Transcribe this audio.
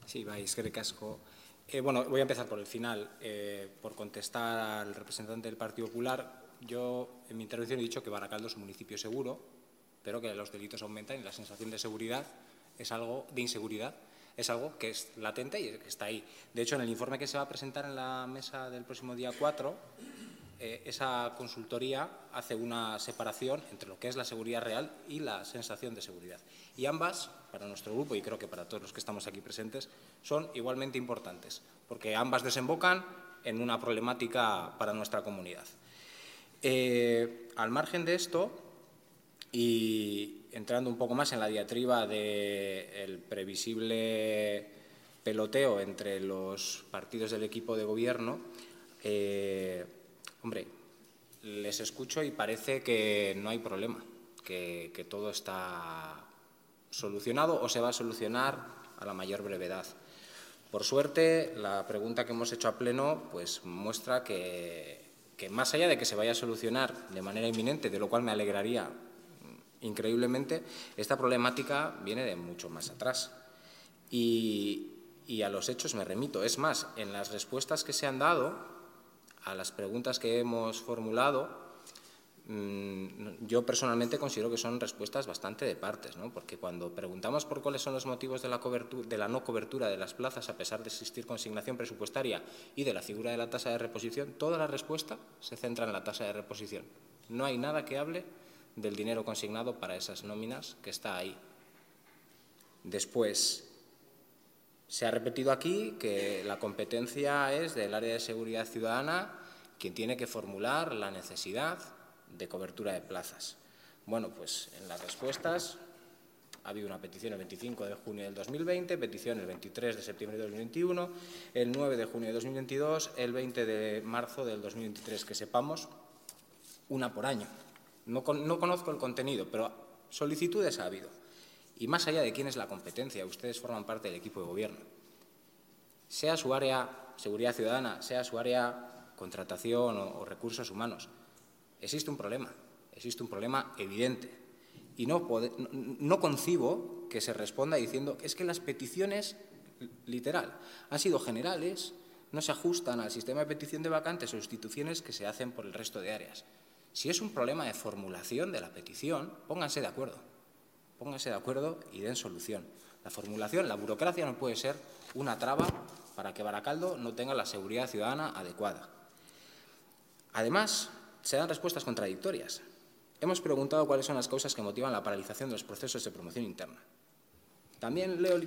Sí, vais, que recasco. Bueno, voy a empezar por el final. Por contestar al representante del Partido Popular, yo en mi intervención he dicho que Baracaldo es un municipio seguro, pero que los delitos aumentan y la sensación de seguridad es algo, de inseguridad, es algo que es latente y que está ahí. De hecho, en el informe que se va a presentar en la mesa del próximo día 4, esa consultoría hace una separación entre lo que es la seguridad real y la sensación de seguridad. Y ambas, para nuestro grupo y creo que para todos los que estamos aquí presentes, son igualmente importantes, porque ambas desembocan en una problemática para nuestra comunidad. Al margen de esto, y entrando un poco más en la diatriba del previsible peloteo entre los partidos del equipo de gobierno, hombre, les escucho y parece que no hay problema, que todo está solucionado o se va a solucionar a la mayor brevedad. Por suerte, la pregunta que hemos hecho a pleno pues, muestra que más allá de que se vaya a solucionar de manera inminente, de lo cual me alegraría increíblemente, esta problemática viene de mucho más atrás. Y a los hechos me remito. Es más, en las respuestas que se han dado a las preguntas que hemos formulado, yo personalmente considero que son respuestas bastante de partes, ¿no? Porque cuando preguntamos por cuáles son los motivos de la no cobertura de las plazas a pesar de existir consignación presupuestaria y de la figura de la tasa de reposición, toda la respuesta se centra en la tasa de reposición. No hay nada que hable del dinero consignado para esas nóminas que está ahí. Después, se ha repetido aquí que la competencia es del área de seguridad ciudadana quien tiene que formular la necesidad de cobertura de plazas. Bueno, pues en las respuestas ha habido una petición el 25 de junio del 2020, petición el 23 de septiembre de 2021, el 9 de junio de 2022, el 20 de marzo del 2023, que sepamos, una por año. No conozco el contenido, pero solicitudes ha habido. Y más allá de quién es la competencia, ustedes forman parte del equipo de gobierno. Sea su área seguridad ciudadana, sea su área contratación o recursos humanos, existe un problema evidente. Y no concibo que se responda diciendo es que las peticiones, literal, han sido generales, no se ajustan al sistema de petición de vacantes o sustituciones que se hacen por el resto de áreas. Si es un problema de formulación de la petición, pónganse de acuerdo. Pónganse de acuerdo y den solución. La formulación, la burocracia no puede ser una traba para que Baracaldo no tenga la seguridad ciudadana adecuada. Además, se dan respuestas contradictorias. Hemos preguntado cuáles son las causas que motivan la paralización de los procesos de promoción interna. También leo